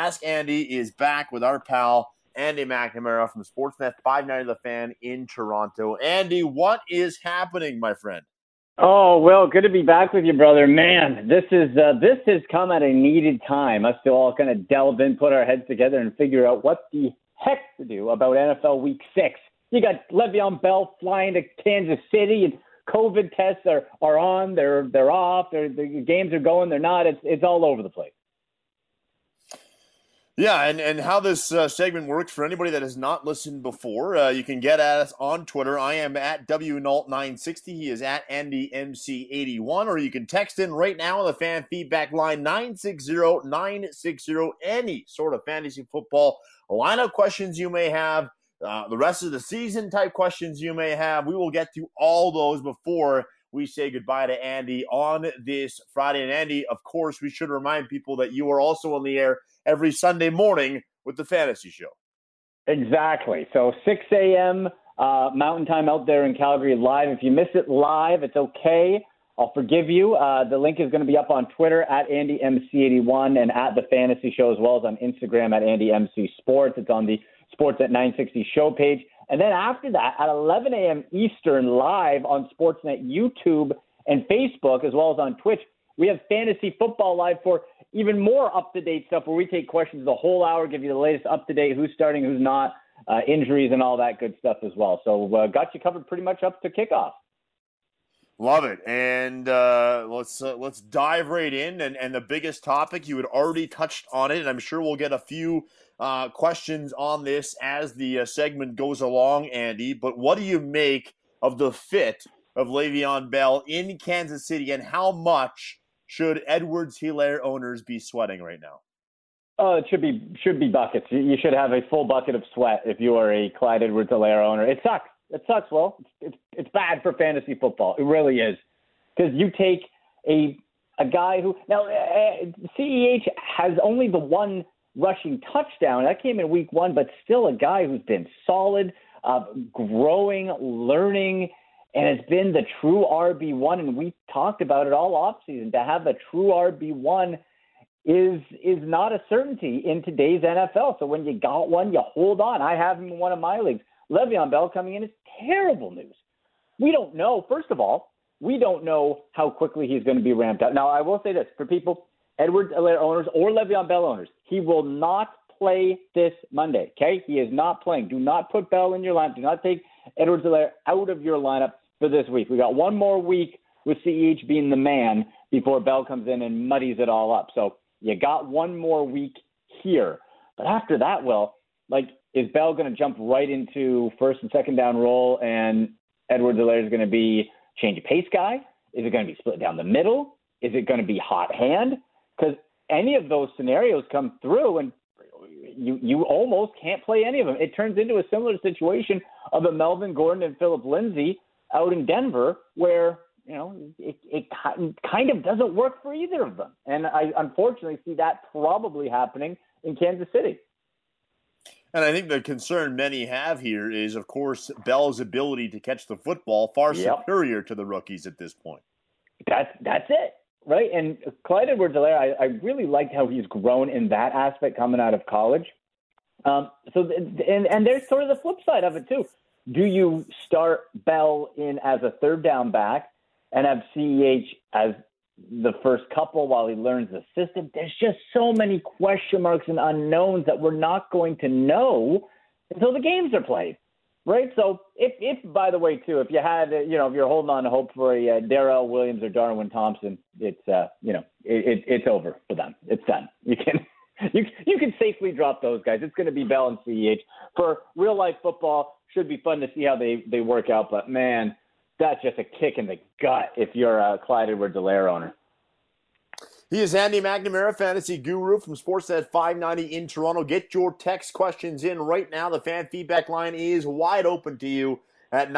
Ask Andy is back with our pal, Andy McNamara from Sportsnet 590 The Fan in Toronto. Andy, what is happening, my friend? Oh, well, good to be back with you, brother. Man, this has come at a needed time. Us to all kind of delve in, put our heads together, and figure out what the heck to do about NFL Week 6. You got Le'Veon Bell flying to Kansas City, and COVID tests are on, they're off, the games are going, they're not. It's all over the place. Yeah, and how this segment works for anybody that has not listened before, you can get at us on Twitter. I am at WNalt960. He is at AndyMC81. Or you can text in right now on the fan feedback line 960-960. Any sort of fantasy football lineup questions you may have, the rest of the season type questions you may have. We will get to all those before we say goodbye to Andy on this Friday. And Andy, of course, we should remind people that you are also on the air every Sunday morning with the Fantasy Show. Exactly. So 6 a.m. Mountain Time out there in Calgary live. If you miss it live, it's okay. I'll forgive you. The link is going to be up on Twitter at AndyMC81 and at the Fantasy Show, as well as on Instagram at AndyMCSports. It's on the Sportsnet 960 show page. And then after that, at 11 a.m. Eastern, live on Sportsnet YouTube and Facebook, as well as on Twitch, we have Fantasy Football Live for even more up-to-date stuff where we take questions the whole hour, give you the latest up-to-date, who's starting, who's not, injuries and all that good stuff as well. So got you covered pretty much up to kickoff. Love it. And let's dive right in. And the biggest topic, you had already touched on it, and I'm sure we'll get a few questions on this as the segment goes along, Andy. But what do you make of the fit of Le'Veon Bell in Kansas City, and how much should Edwards-Hilaire owners be sweating right now? Oh, it should be buckets. You should have a full bucket of sweat if you are a Clyde Edwards-Hilaire owner. It sucks. It sucks, Will. It's bad for fantasy football. It really is. Because you take a guy who – now, CEH has only the one rushing touchdown. That came in week 1, but still a guy who's been solid, growing, learning – and it's been the true RB1, and we talked about it all offseason. To have a true RB1 is not a certainty in today's NFL. So when you got one, you hold on. I have him in one of my leagues. Le'Veon Bell coming in is terrible news. We don't know. First of all, we don't know how quickly he's going to be ramped up. Now, I will say this. For people, Edwards-Hilaire owners or Le'Veon Bell owners, he will not play this Monday, okay? He is not playing. Do not put Bell in your lineup. Do not take Edwards-Hilaire out of your lineup for this week. We got one more week with CEH being the man before Bell comes in and muddies it all up. So you got one more week here. But after that, Will, is Bell going to jump right into first and second down role, and Edwards-Hilaire is going to be change of pace guy? Is it going to be split down the middle? Is it going to be hot hand? Because any of those scenarios come through, and you almost can't play any of them. It turns into a similar situation of a Melvin Gordon and Phillip Lindsay out in Denver, where it kind of doesn't work for either of them. And I unfortunately see that probably happening in Kansas City. And I think the concern many have here is, of course, Bell's ability to catch the football far superior to the rookies at this point. That's it, right? And Clyde Edwards-Hilaire, I really liked how he's grown in that aspect coming out of college. And there's sort of the flip side of it too. Do you start Bell in as a third down back and have CEH as the first couple while he learns the system? There's just so many question marks and unknowns that we're not going to know until the games are played, right? So if by the way, too, if you had, if you're holding on to hope for a Darrell Williams or Darwin Thompson, it's, it's over for them. It's done. You can safely drop those guys. It's going to be Bell and CEH. For real-life football, should be fun to see how they work out. But, man, that's just a kick in the gut if you're a Clyde Edwards-Hilaire owner. He is Andy McNamara, fantasy guru from Sportsnet 590 in Toronto. Get your text questions in right now. The fan feedback line is wide open to you at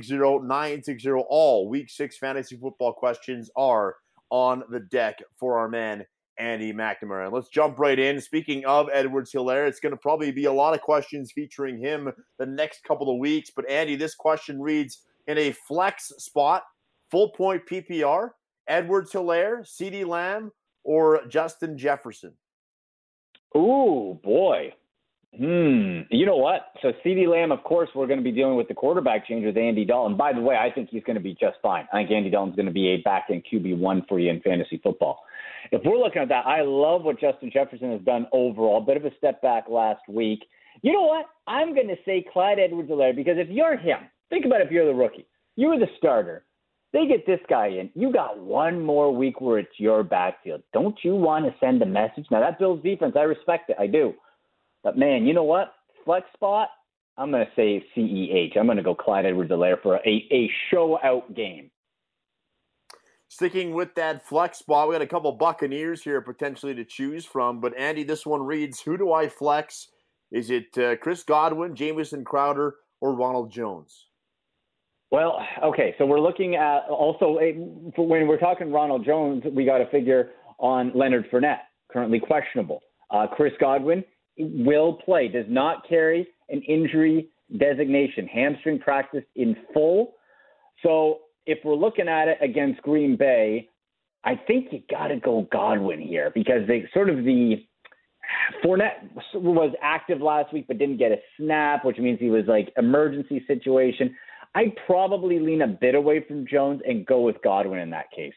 960-960. All Week 6 fantasy football questions are on the deck for our man, Andy McNamara. And let's jump right in. Speaking of Edwards-Hilaire, it's going to probably be a lot of questions featuring him the next couple of weeks. But, Andy, this question reads, in a flex spot, full point PPR, Edwards-Hilaire, CeeDee Lamb, or Justin Jefferson? Ooh, boy. You know what? So CeeDee Lamb, of course, we're going to be dealing with the quarterback change with Andy Dalton. By the way, I think he's going to be just fine. I think Andy Dalton's going to be a back-end QB1 for you in fantasy football. If we're looking at that, I love what Justin Jefferson has done overall. Bit of a step back last week. You know what? I'm going to say Clyde Edwards-Helaire, because if you're him, think about if you're the rookie. You were the starter. They get this guy in. You got one more week where it's your backfield. Don't you want to send a message? Now, that Bills defense, I respect it. I do. But, man, you know what? Flex spot, I'm going to say CEH. I'm going to go Clyde Edwards-Helaire for a show-out game. Sticking with that flex spot, we got a couple Buccaneers here potentially to choose from. But, Andy, this one reads, who do I flex? Is it Chris Godwin, Jamison Crowder, or Ronald Jones? Well, okay, so we're looking at also when we're talking Ronald Jones, we got to figure on Leonard Fournette, currently questionable. Chris Godwin will play, does not carry an injury designation, hamstring practice in full. So if we're looking at it against Green Bay, I think you got to go Godwin here, because they sort of Fournette was active last week but didn't get a snap, which means he was like emergency situation. I'd probably lean a bit away from Jones and go with Godwin in that case.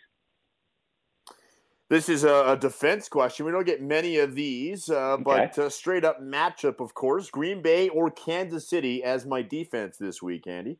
This is a defense question. We don't get many of these, but straight up matchup, of course. Green Bay or Kansas City as my defense this week, Andy?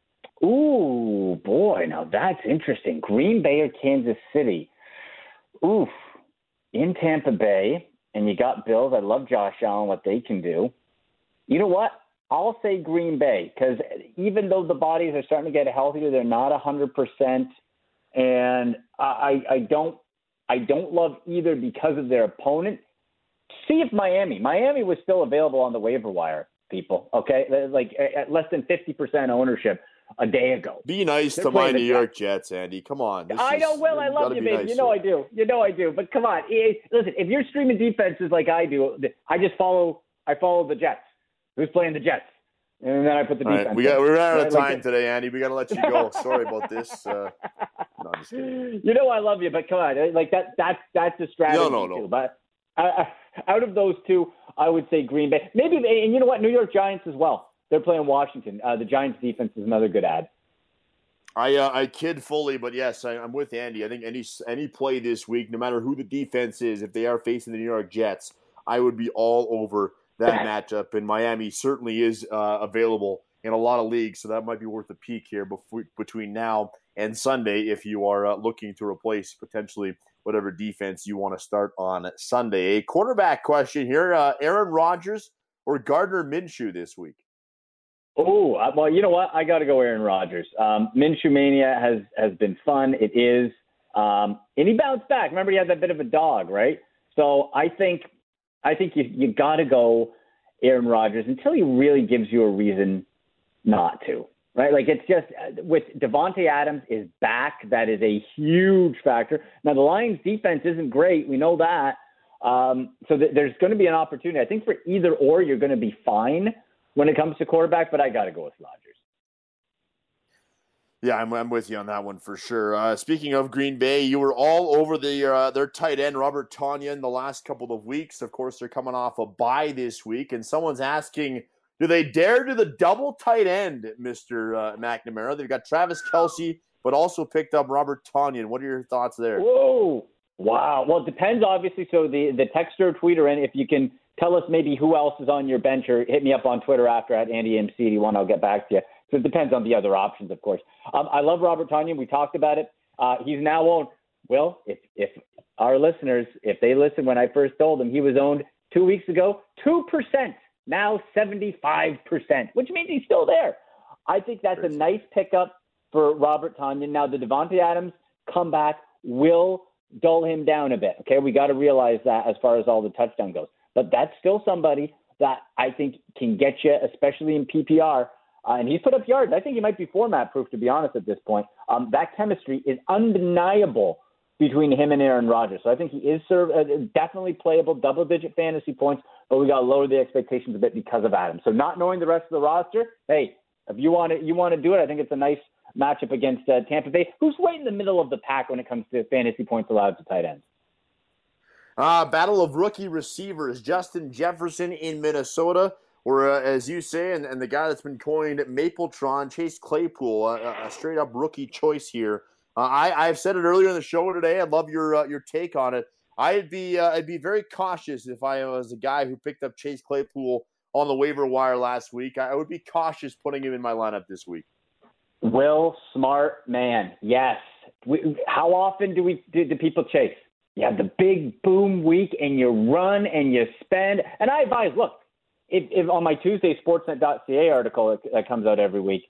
Ooh, boy, now that's interesting. Green Bay or Kansas City? Oof. In Tampa Bay, and you got Bills. I love Josh Allen, what they can do. You know what? I'll say Green Bay, because even though the bodies are starting to get healthier, they're not 100%, and I don't love either because of their opponent. See if Miami was still available on the waiver wire, people, okay? Like at less than 50% ownership a day ago. Be nice to my New York Jets, Andy. Come on. I know, Will. I love you, baby. Nice, you know I do. But come on. Listen, if you're streaming defenses like I do, I follow the Jets. Who's playing the Jets? And then I put the defense. Right. We're out of time today, Andy. We got to let you go. Sorry about this. No, I'm just kidding. You know I love you, but come on. Like that's a strategy too. But out of those two, I would say Green Bay. Maybe, and you know what? New York Giants as well. They're playing Washington. The Giants defense is another good ad. I kid fully, but yes, I'm with Andy. I think any play this week, no matter who the defense is, if they are facing the New York Jets, I would be all over that matchup. And Miami certainly is available in a lot of leagues, so that might be worth a peek here between now and Sunday if you are looking to replace potentially whatever defense you want to start on Sunday. A quarterback question here, Aaron Rodgers or Gardner Minshew this week? Oh, well, you know what? I got to go Aaron Rodgers. Minshew Mania has been fun. It is. And he bounced back. Remember, he had that bit of a dog, right? So I think you got to go Aaron Rodgers until he really gives you a reason not to, right? Like it's just with Devontae Adams is back. That is a huge factor. Now, the Lions defense isn't great. We know that. So there's going to be an opportunity. I think for either or, you're going to be fine when it comes to quarterback, but I got to go with Rodgers. Yeah, I'm with you on that one for sure. Speaking of Green Bay, you were all over their tight end, Robert Tonyan, the last couple of weeks. Of course, they're coming off a bye this week, and someone's asking, do they dare do the double tight end, Mr. McNamara? They've got Travis Kelce, but also picked up Robert Tonyan. What are your thoughts there? Whoa. Wow. Well, it depends, obviously. So the texter, tweeter, and if you can tell us maybe who else is on your bench, or hit me up on Twitter after at AndyMC81. I'll get back to you. So it depends on the other options, of course. I love Robert Tonyan. We talked about it. He's now owned. Well, if our listeners, if they listen when I first told them, he was owned 2 weeks ago, 2%, now 75%, which means he's still there. I think that's a nice pickup for Robert Tonyan. Now, the Devontae Adams comeback will dull him down a bit. Okay, we got to realize that as far as all the touchdown goes. But that's still somebody that I think can get you, especially in PPR. And he's put up yards. I think he might be format-proof, to be honest, at this point. That chemistry is undeniable between him and Aaron Rodgers. So I think he is definitely playable, double-digit fantasy points, but we got to lower the expectations a bit because of Adams. So not knowing the rest of the roster, hey, if you want to do it, I think it's a nice matchup against Tampa Bay, who's right in the middle of the pack when it comes to fantasy points allowed to tight ends. Battle of rookie receivers. Justin Jefferson in Minnesota, or as you say, and the guy that's been coined Mapletron, Chase Claypool, a straight-up rookie choice here. I've said it earlier in the show today. I love your take on it. I'd be very cautious if I was a guy who picked up Chase Claypool on the waiver wire last week. I would be cautious putting him in my lineup this week. Will, smart man. Yes. How often do people chase? You have the big boom week and you run and you spend. And I advise, look, if on my Tuesday Sportsnet.ca article that comes out every week,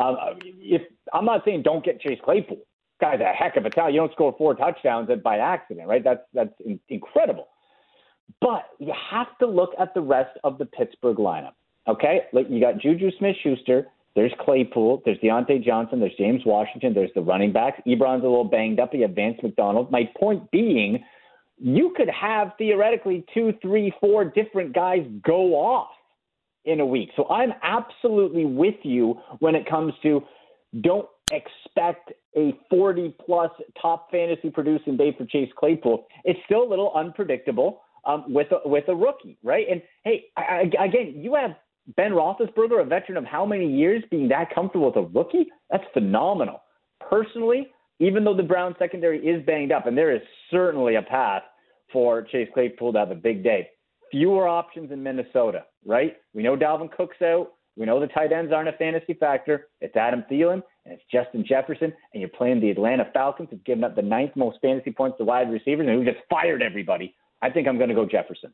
if I'm not saying don't get Chase Claypool. Guy's a heck of a talent. You don't score 4 touchdowns by accident, right? That's incredible. But you have to look at the rest of the Pittsburgh lineup, okay? Like, you got Juju Smith-Schuster. There's Claypool. There's Deontay Johnson. There's James Washington. There's the running backs. Ebron's a little banged up. You have Vance McDonald. My point being, you could have theoretically 2, 3, 4 different guys go off in a week. So I'm absolutely with you when it comes to don't expect a 40-plus top fantasy producing day for Chase Claypool. It's still a little unpredictable with a rookie, right? And, hey, again, you have Ben Roethlisberger, a veteran of how many years, being that comfortable with a rookie? That's phenomenal. Personally, even though the Browns secondary is banged up, and there is certainly a path for Chase Claypool to have a big day, fewer options in Minnesota, right? We know Dalvin Cook's out. We know the tight ends aren't a fantasy factor. It's Adam Thielen and it's Justin Jefferson, and you're playing the Atlanta Falcons, who've given up the 9th most fantasy points to wide receivers, and who just fired everybody. I think I'm going to go Jefferson.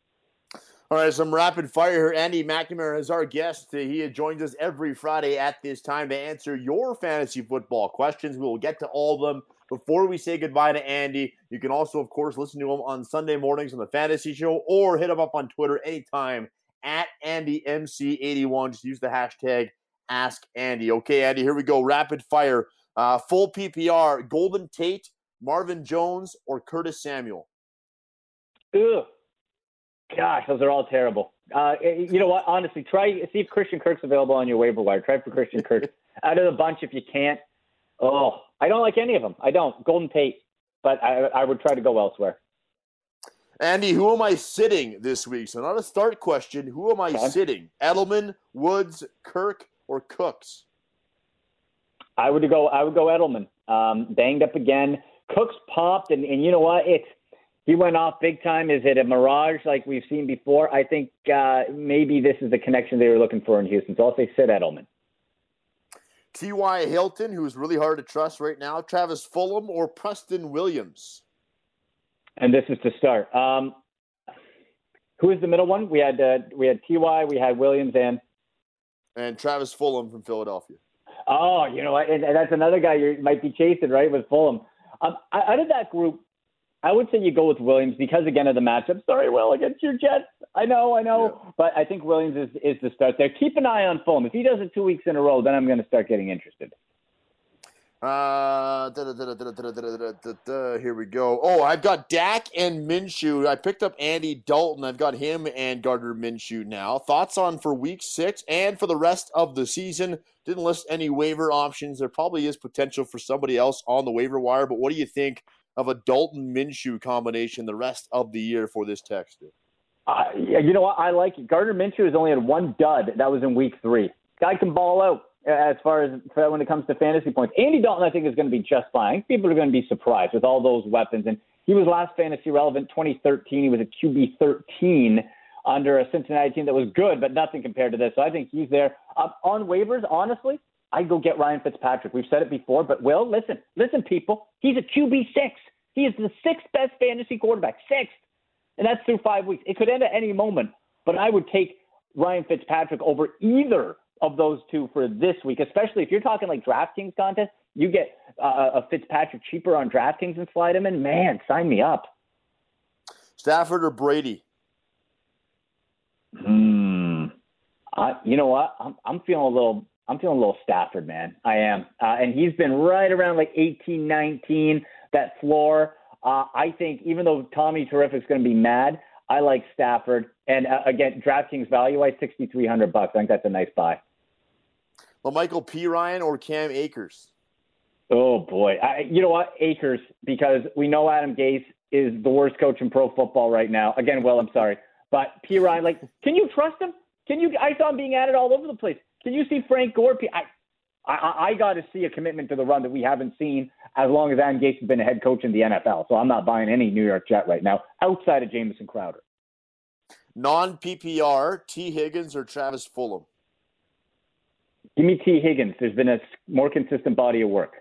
All right, some rapid fire here. Andy McNamara is our guest. He joins us every Friday at this time to answer your fantasy football questions. We will get to all of them before we say goodbye to Andy. You can also, of course, listen to him on Sunday mornings on the Fantasy Show or hit him up on Twitter anytime at AndyMC81. Just use the hashtag AskAndy. Okay, Andy, here we go. Rapid fire. Full PPR, Golden Tate, Marvin Jones, or Curtis Samuel? Ugh. Gosh, those are all terrible. You know what? Honestly, see if Christian Kirk's available on your waiver wire. Try for Christian Kirk. Out of the bunch, if you can't, I don't like any of them. I don't. Golden Tate, but I would try to go elsewhere. Andy, who am I sitting this week? So not a start question. Who am I sitting? Edelman, Woods, Kirk, or Cooks? I would go Edelman. Banged up again. Cooks popped, and you know what? He went off big time. Is it a mirage like we've seen before? I think maybe this is the connection they were looking for in Houston. So I'll say sit Edelman. T.Y. Hilton, who's really hard to trust right now. Travis Fulgham or Preston Williams? And this is to start. Who is the middle one? We had T.Y., we had Williams, and Travis Fulgham from Philadelphia. Oh, you know what? And that's another guy you might be chasing, right, with Fulgham. Out of that group, I would say you go with Williams because, again, of the matchup. Sorry, Will, against your Jets. I know. Yeah. But I think Williams is the start there. Keep an eye on Fulgham. If he does it 2 weeks in a row, then I'm going to start getting interested. Here we go. Oh, I've got Dak and Minshew. I picked up Andy Dalton. I've got him and Gardner Minshew now. Thoughts on for week 6 and for the rest of the season? Didn't list any waiver options. There probably is potential for somebody else on the waiver wire, but what do you think of a Dalton-Minshew combination the rest of the year for this texter? You know what? I like it. Gardner Minshew has only had one dud. That was in week 3. Guy can ball out as far as when it comes to fantasy points. Andy Dalton, I think, is going to be just fine. I think people are going to be surprised with all those weapons. And he was last fantasy relevant 2013. He was a QB 13 under a Cincinnati team that was good, but nothing compared to this. So I think he's there. On waivers, honestly, I'd go get Ryan Fitzpatrick. We've said it before, but Will, listen, people. He's a QB 6. He is the 6th best fantasy quarterback, 6th. And that's through 5 weeks. It could end at any moment, but I would take Ryan Fitzpatrick over either of those two for this week, especially if you're talking like DraftKings contest. You get a Fitzpatrick cheaper on DraftKings and slide him in. Man, sign me up. Stafford or Brady? You know what? I'm feeling a little Stafford, man. I am. And he's been right around like 18, 19, that floor. I think even though Tommy Terrific's going to be mad, I like Stafford. And again, DraftKings value-wise, $6,300. I think that's a nice buy. Michael Pirine or Cam Akers? Oh, boy. You know what? Akers, because we know Adam Gase is the worst coach in pro football right now. Again, Will, I'm sorry. But Pirine, like, can you trust him? I saw him being added all over the place. Can you see Frank Gore? I got to see a commitment to the run that we haven't seen as long as Adam Gase has been a head coach in the NFL. So I'm not buying any New York Jet right now outside of Jamison Crowder. Non-PPR, T. Higgins or Travis Fulgham? Give me T. Higgins. There's been a more consistent body of work.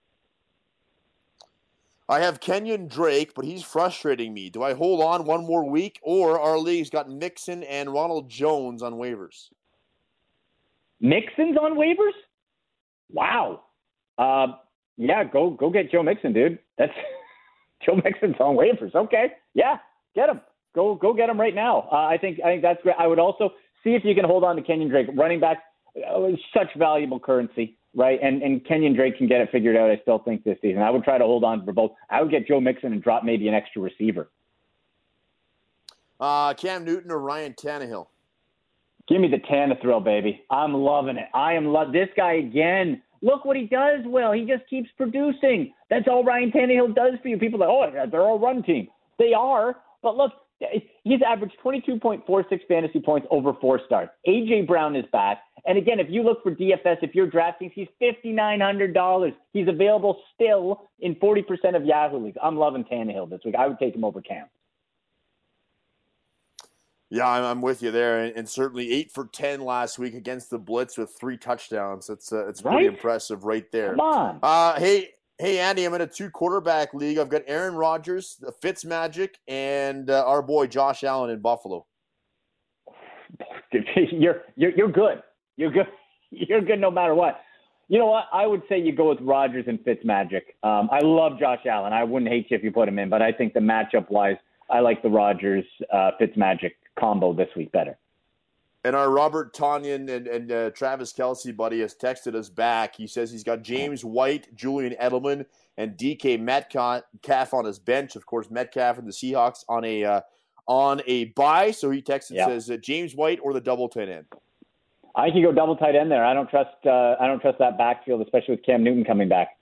I have Kenyon Drake, but he's frustrating me. Do I hold on one more week, or our league's got Mixon and Ronald Jones on waivers? Mixon's on waivers? Wow. Yeah, go get Joe Mixon, dude. That's Joe Mixon's on waivers. Okay, yeah, get him. Go get him right now. I think that's great. I would also see if you can hold on to Kenyon Drake. Running back, such valuable currency. Right, and Kenyon Drake can get it figured out, I still think, this season. I would try to hold on for both. I would get Joe Mixon and drop maybe an extra receiver. Cam Newton or Ryan Tannehill? Give me the Tannehill, baby. I'm loving it. I am this guy again. Look what he does, Will. He just keeps producing. That's all Ryan Tannehill does for you. People are like, oh, they're all run team. They are, but look, he's averaged 22.46 fantasy points over 4 starts. A.J. Brown is back. And again, if you look for DFS, if you're drafting, he's $5,900. He's available still in 40% of Yahoo leagues. I'm loving Tannehill this week. I would take him over Cam. Yeah, I'm with you there. And certainly 8 for 10 last week against the Blitz with 3 touchdowns. It's pretty impressive right there. Come on. Hey, Andy, I'm in a 2-quarterback league. I've got Aaron Rodgers, Fitzmagic, and our boy Josh Allen in Buffalo. You're good. You're good. You're good no matter what. You know what? I would say you go with Rodgers and Fitzmagic. I love Josh Allen. I wouldn't hate you if you put him in, but I think the matchup-wise, I like the Rodgers Fitzmagic combo this week better. And our Robert Tonyan and Travis Kelce buddy has texted us back. He says he's got James White, Julian Edelman, and DK Metcalf on his bench. Of course, Metcalf and the Seahawks on a bye. So he texted and says James White or the double tight end. I can go double tight end there. I don't trust that backfield, especially with Cam Newton coming back.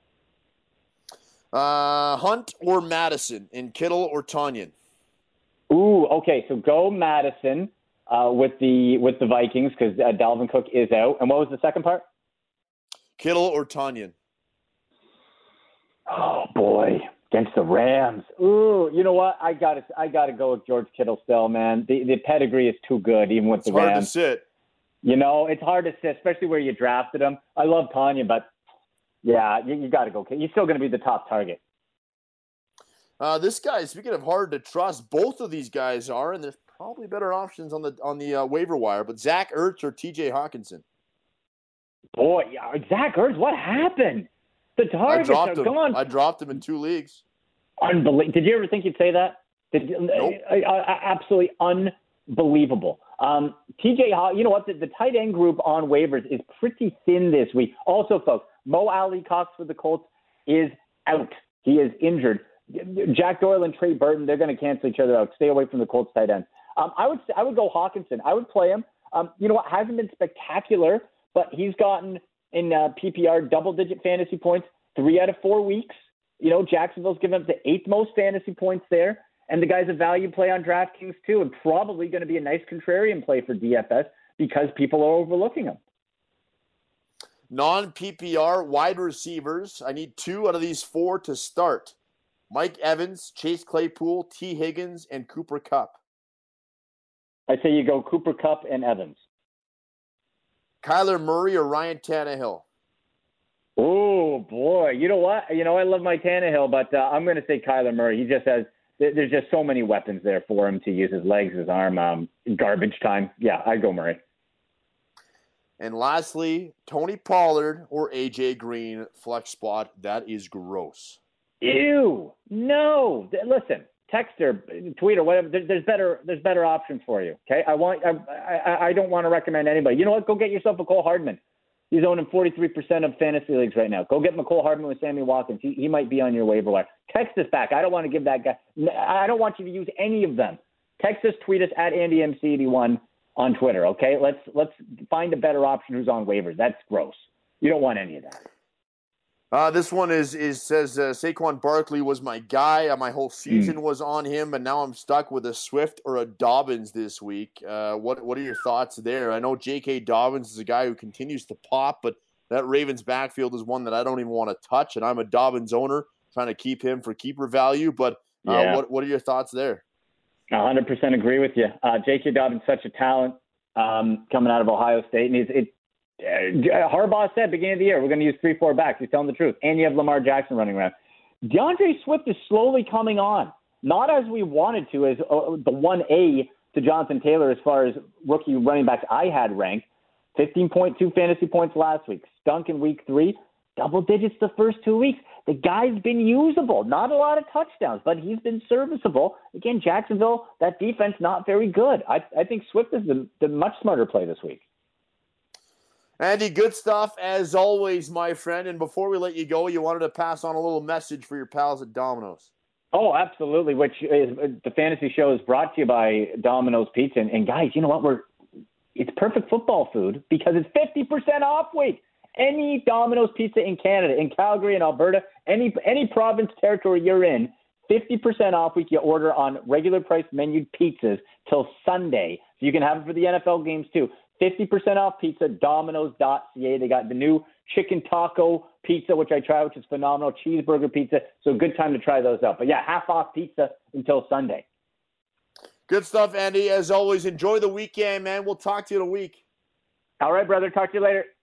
Hunt or Madison, and Kittle or Tonyan? Ooh, okay. So go Madison. With the Vikings because Dalvin Cook is out. And what was the second part? Kittle or Tonyan? Oh boy, against the Rams. Ooh, you know what? I gotta go with George Kittle still, man. The pedigree is too good, even with the Rams. It's hard to sit. You know, it's hard to sit, especially where you drafted him. I love Tonyan, but yeah, you got to go. He's still going to be the top target. This guy, speaking of hard to trust, both of these guys are, and there's probably better options on the waiver wire. But Zach Ertz or T.J. Hawkinson? Boy, Zach Ertz, what happened? The targets are gone. I dropped him in 2 leagues. Unbelievable. Did you ever think you'd say that? Nope. Absolutely unbelievable. TJ, you know what? The tight end group on waivers is pretty thin this week. Also, folks, Mo Alley Cox for the Colts is out. He is injured. Jack Doyle and Trey Burton, they're going to cancel each other out. Stay away from the Colts tight ends. I would go Hawkinson. I would play him. You know what? Hasn't been spectacular, but he's gotten in PPR double-digit fantasy points 3 out of 4 weeks. You know, Jacksonville's given up the 8th most fantasy points there. And the guy's a value play on DraftKings too, and probably going to be a nice contrarian play for DFS because people are overlooking him. Non-PPR wide receivers. I need 2 out of these 4 to start. Mike Evans, Chase Claypool, T. Higgins, and Cooper Kupp. I say you go Cooper Kupp and Evans. Kyler Murray or Ryan Tannehill? Oh, boy. You know what? I love my Tannehill, but I'm going to say Kyler Murray. He just has – there's just so many weapons there for him to use his legs, his arm, garbage time. Yeah, I'd go Murray. And lastly, Tony Pollard or A.J. Green, flex spot. That is gross. Ew. No. Listen, text or tweet or whatever. There's better options for you. Okay. I don't want to recommend anybody. You know what? Go get yourself a Cole Hardman. He's owning 43% of fantasy leagues right now. Go get McCole Hardman with Sammy Watkins. He might be on your waiver wire. Text us back. I don't want to give that guy. I don't want you to use any of them. Text us, tweet us at AndyMC81 on Twitter. Okay. Let's find a better option who's on waivers. That's gross. You don't want any of that. This one says Saquon Barkley was my guy. My whole season was on him, and now I'm stuck with a Swift or a Dobbins this week. What are your thoughts there? I know J.K. Dobbins is a guy who continues to pop, but that Ravens backfield is one that I don't even want to touch, and I'm a Dobbins owner trying to keep him for keeper value. But what are your thoughts there? 100% agree with you. J.K. Dobbins, such a talent coming out of Ohio State, and Harbaugh said beginning of the year, we're going to use 3-4 backs. He's telling the truth. And you have Lamar Jackson running around. DeAndre Swift is slowly coming on. Not as we wanted to, as the 1A to Jonathan Taylor as far as rookie running backs I had ranked. 15.2 fantasy points last week. Stunk in week 3. Double digits the first 2 weeks. The guy's been usable. Not a lot of touchdowns, but he's been serviceable. Again, Jacksonville, that defense not very good. I think Swift is the much smarter play this week. Andy, good stuff as always, my friend. And before we let you go, you wanted to pass on a little message for your pals at Domino's. Oh, absolutely. Which is the fantasy show is brought to you by Domino's Pizza. And guys, you know what? It's perfect football food because it's 50% off week. Any Domino's Pizza in Canada, in Calgary, in Alberta, any province, territory you're in, 50% off week. You order on regular price menued pizzas till Sunday, so you can have it for the NFL games too. 50% off pizza, Domino's.ca. They got the new chicken taco pizza, which I tried, which is phenomenal, cheeseburger pizza. So good time to try those out. But yeah, half off pizza until Sunday. Good stuff, Andy. As always, enjoy the weekend, man. We'll talk to you in a week. All right, brother. Talk to you later.